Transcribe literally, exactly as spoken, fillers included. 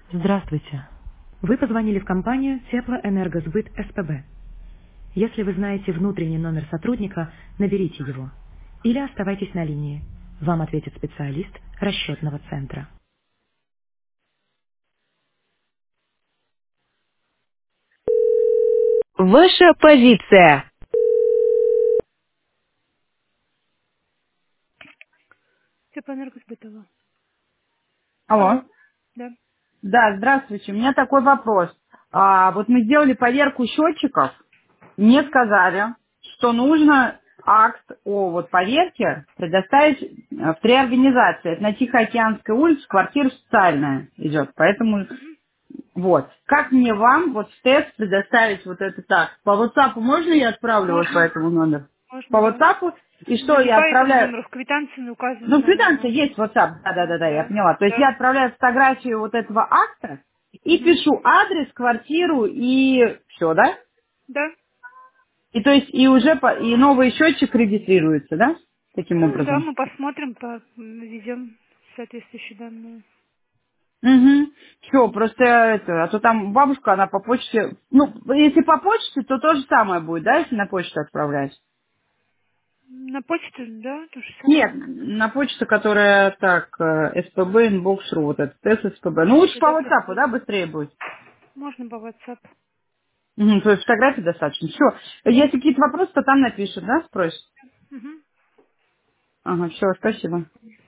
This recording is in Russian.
Здравствуйте. Вы позвонили в компанию Теплоэнергосбыт СПБ. Если вы знаете внутренний номер сотрудника, наберите его. Или оставайтесь на линии. Вам ответит специалист расчетного центра. Ваша позиция. Теплоэнергосбытово. Алло. Алло. Да. Да, здравствуйте. У меня такой вопрос. А, вот мы сделали поверку счетчиков. Мне Мгм. сказали, что нужно акт о вот поверке предоставить э, в три организации. Это на Тихоокеанской улице, квартира социальная идет. Поэтому вот. Как мне вам вот в тест предоставить вот это так? По WhatsApp можно я отправлю вот по Можно. этому номеру? По Можно, да. WhatsApp? И Но что, не я по этому отправляю... номеру, в квитанции указан Ну, номер квитанция ваш. есть, WhatsApp, да-да-да, я Да. поняла. То есть я Да. отправляю фотографию вот этого акта и Мгм. пишу адрес, квартиру и все, да? Да. И то есть и уже по- и новый счетчик регистрируется, да? Таким Ну да, образом. мы посмотрим, по- введем соответствующие данные. Угу. Все, просто это, а то там бабушка, она по почте, ну, если по почте, то то же самое будет, да, если на почту отправлять? На почту, да, то же Нет, самое. на почту, которая так, э, СПБ, инбокс.ру, вот этот тест СПБ. Ну, А, лучше по тогда WhatsApp, посмотрим. да, быстрее будет. Можно по WhatsApp. Угу, то есть фотографий достаточно. Все. Если какие-то вопросы, то там напишут, да, спросят? Угу. Ага, все, спасибо.